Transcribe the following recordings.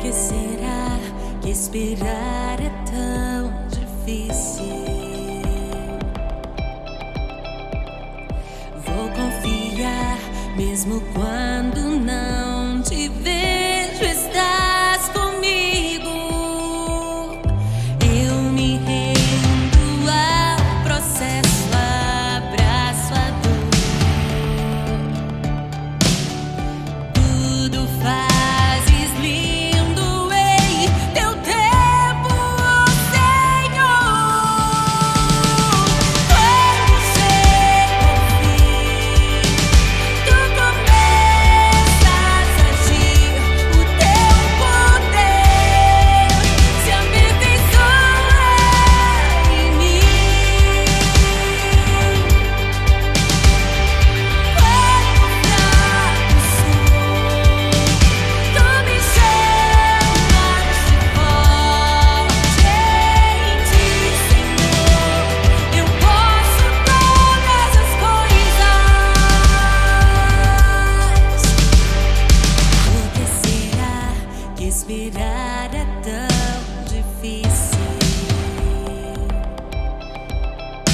que será que esperar é tão difícil? Vou confiar mesmo quando não te vejo, estás comigo. Eu me rendo ao processo, abraço a dor. Tudo fazes lindo em teu tempo, Senhor. Quando chega o fim, tu começas a agir, o teu poder se aperfeiçoa em mim. Quando fraco sou, tu me chamas de forte em ti, Senhor. Eu posso todas as coisas. Por que será que esperar é tão difícil?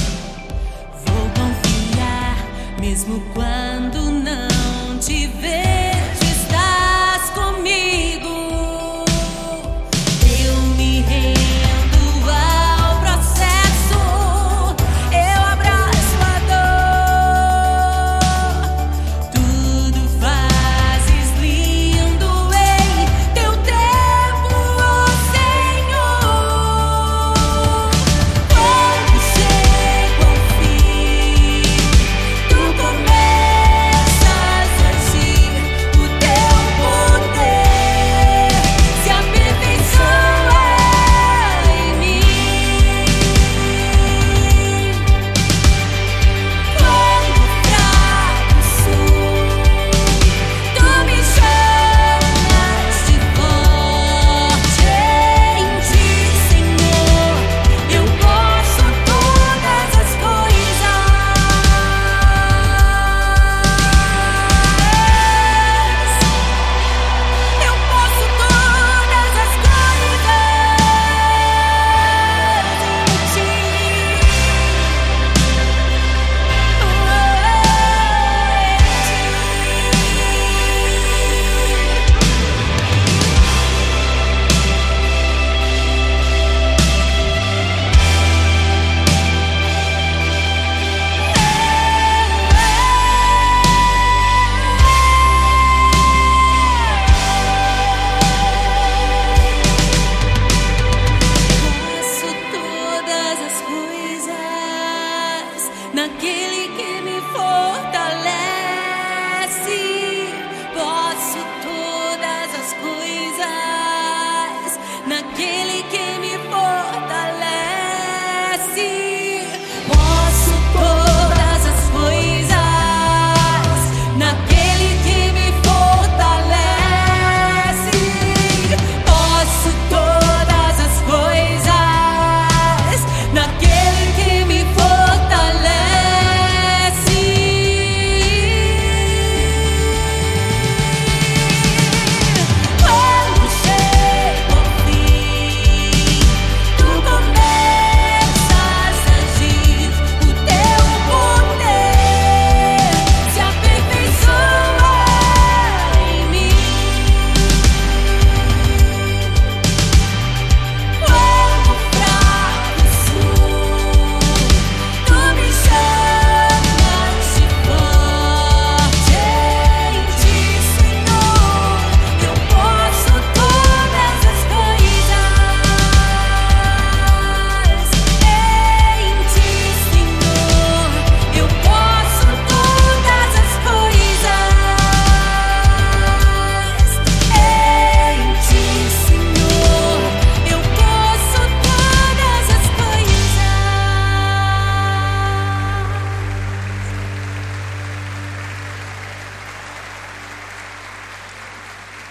Vou confiar mesmo quando não te ver.